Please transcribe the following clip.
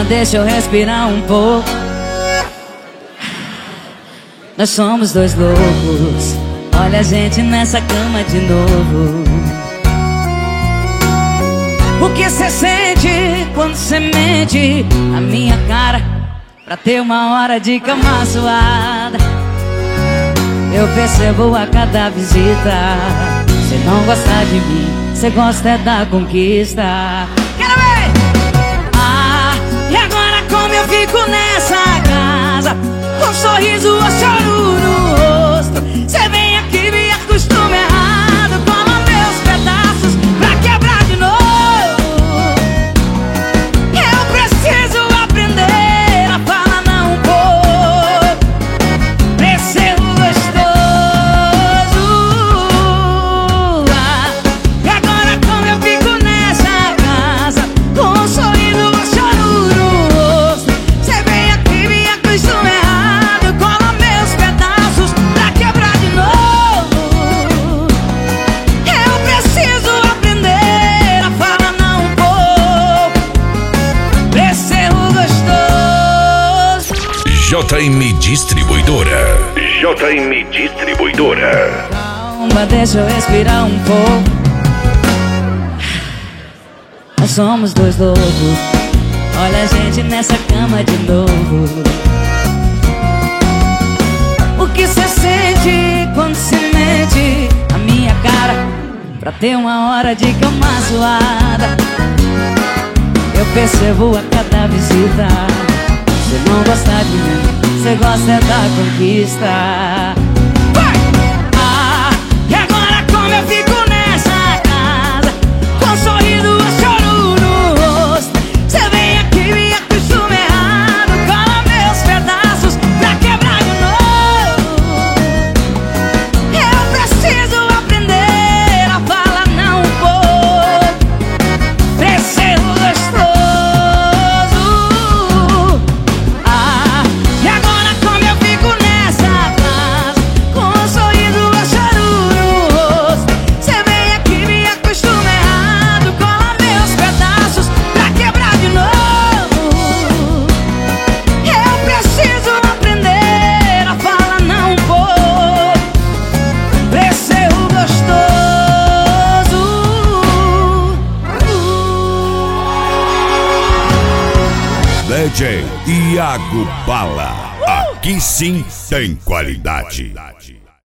Calma, deixa eu respirar um pouco. Nós somos dois loucos. Olha a gente nessa cama de novo. O que cê sente quando cê mente a minha cara pra ter uma hora de cama suada? Eu percebo a cada visita. Cê não gosta de mim, cê gosta é da conquista. Quero ver! Ah, e agora como eu fico nessa casa, com um sorriso ou choro no rosto? Cê vem aqui, me acostuma errado, cola meus pedaços pra quebrar de novo. Eu preciso aprender a falar não um pouco pra ser gostoso. Ah, e agora como eu fico nessa casa, com um sorriso ou choro no rosto? Cê vem aqui, me acostuma errado, cola meus pedaços pra quebrar de novo. Eu preciso aprender a falar não um pouco pra ser gostoso. JM Distribuidora. JM Distribuidora. Calma, deixa eu respirar um pouco. Nós somos dois loucos. Olha a gente nessa cama de novo. O que cê sente quando se mente a minha cara pra ter uma hora de cama suada? Eu percebo a cada visita. Cê não gosta de mim, cê gosta é da conquista. Vai! Ah, e agora como eu fico nessa casa, com um sorriso ou choro no rosto? Cê vem aqui, me acostuma errado, cola meus pedaços pra quebrar de novo. Eu preciso aprender a falar não um pouco pra ser gostoso. Ah, e agora como eu fico nessa casa, com um sorriso ou choro no rosto? Cê vem aqui, me acostuma errado, cola meus pedaços pra quebrar de novo. Eu preciso aprender a falar não um pouco pra ser gostoso. DJ Iago Bala. Aqui sim tem qualidade.